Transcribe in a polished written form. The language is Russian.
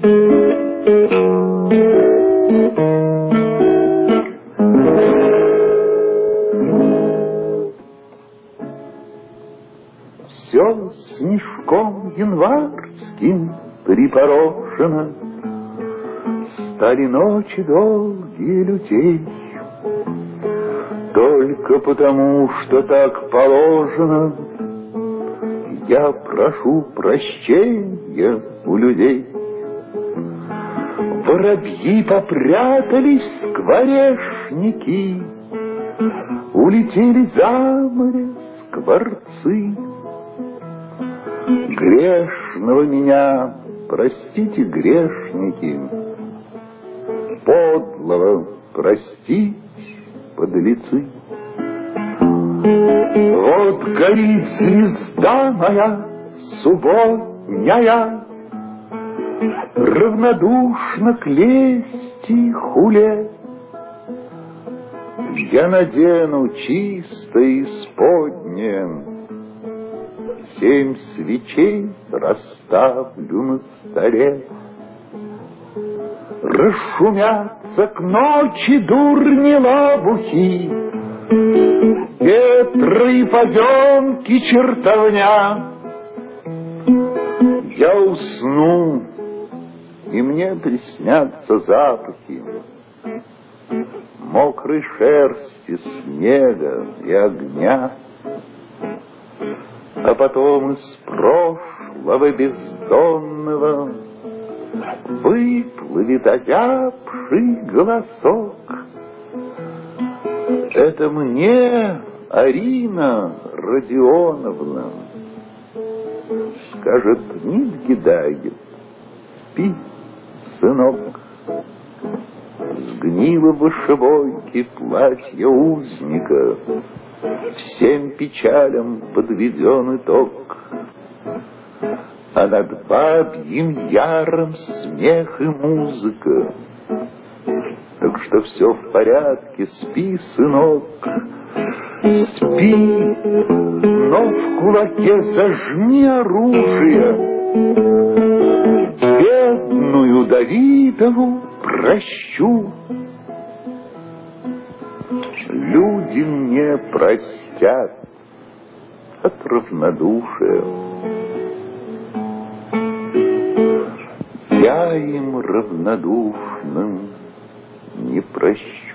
Все снежком январским припорошено, стали ночи долгие лютей. Только потому, что так положено, я прошу прощения у людей. Воробьи попрятались, скворечники, улетели за море скворцы. Грешного меня, простите, грешники, подлого простить, подлецы. Вот горит звезда моя субботняя, равнодушно к лести хуле. Я надену чисто исподнее, 7 свечей расставлю на столе. Расшумятся к ночи дурни лабухи, ветры и поземки чертовня. Я усну, и мне приснятся запахи мокрой шерсти, снега и огня. А потом из прошлого бездонного выплывет озябший голосок. Это мне, Арина Родионовна, скажет Нидгидагет: спи, сынок. Сгнило в вышивойке платье узника, всем печалям подведен итог. А над бабьим яром смех и музыка. Так что все в порядке, спи, сынок, спи, но в кулаке зажми оружие. Бедную Давидову прощу. Люди мне простят от равнодушия. Я им равнодушным не прощу.